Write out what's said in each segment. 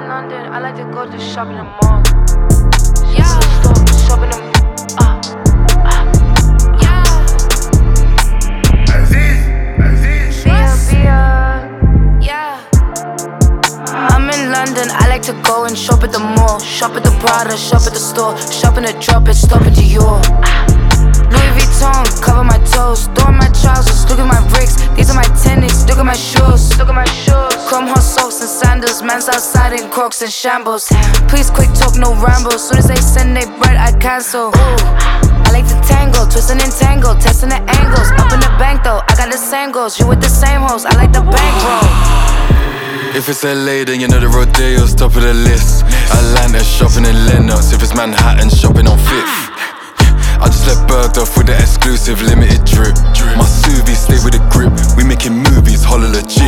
in London, I like to go to shop in the mall. Yeah. Shop in the mall. I'm in London, I like to go and shop at the mall. Shop at the Prada, shop at the store. Shop in the drop it, stop in Dior. Louis Vuitton, cover my toes. Throw on my trousers, look at my bricks. These are my tennis, look at my shoes. Look at my shoes. Chrome hot socks and sandals. Man's outside in Crocs and shambles. Please quick talk, no rambles. Soon as they send they bread, I cancel. I like to tangle, twist and entangle. Testing the angles, up in the bank though. I got the same goals, you with the same hoes. I like the bankroll. If it's LA, then you know the Rodeo's top of the list. Atlanta, shopping in Lennox. If it's Manhattan, shopping on Fifth. I just let Berged off with the exclusive limited drip. My Suvi stay with the grip. We making movies, holla legit.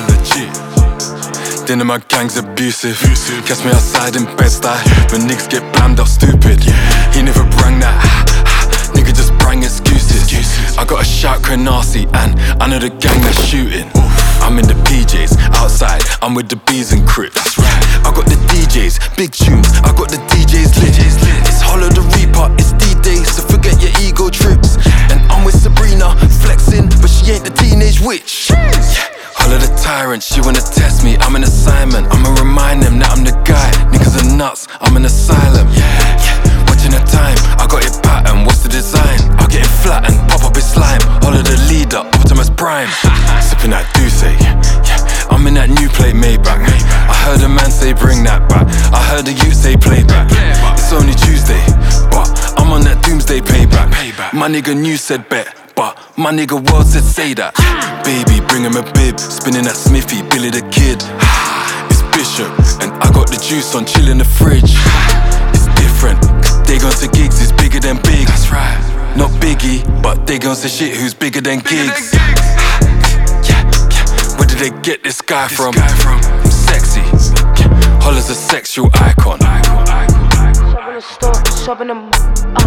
Dinner, my gang's abusive. Catch me outside in Bed-Stuy when niggas get blammed out stupid. He never brang that. Nigga just brang excuses. I got a shout Canarsie and I know the gang that's shooting. I'm in the PJs, outside, I'm with the B's and Crips. That's right. I got the DJs, big tunes, I got the DJs lit. It's Hollow the Reaper, it's D-Day, so forget your ego trips. And I'm with Sabrina, flexing, but she ain't the teenage witch. Hollow the tyrant, she wanna test me, I'm an assignment. I'ma remind them that I'm the guy. Niggas are nuts, I'm an asylum. Watching the time, I got it pattern, what's the design? I'll get it flat and pop up his slime. Hollow the leader, Optimus Prime. Sipping that Douce, I'm in that new plate Maybach. I heard a man say bring that back. I heard a youth say play back. It's only Tuesday, but I'm on that doomsday payback. My nigga New said bet, but my nigga World said say that. Baby, bring him a bib, spinning that Smithy, Billy the Kid. It's Bishop, and I got the juice on chill in the fridge. It's different, they gon' say gigs is bigger than big. That's right. Not Biggie, but they gon' say shit who's bigger than gigs. Where did they get this guy from? I'm sexy. Holla's a sexual icon. Shop in the store, shop in the mall.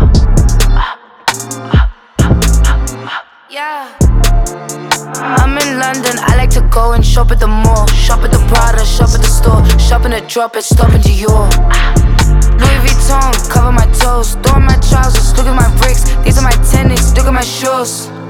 Yeah. I'm in London, I like to go and shop at the mall. Shop at the Prada, shop at the store. Shop in the drop it, stop in Dior. Louis Vuitton, cover my toes. Throw on my trousers, look at my bricks. These are my tennis, look at my shoes.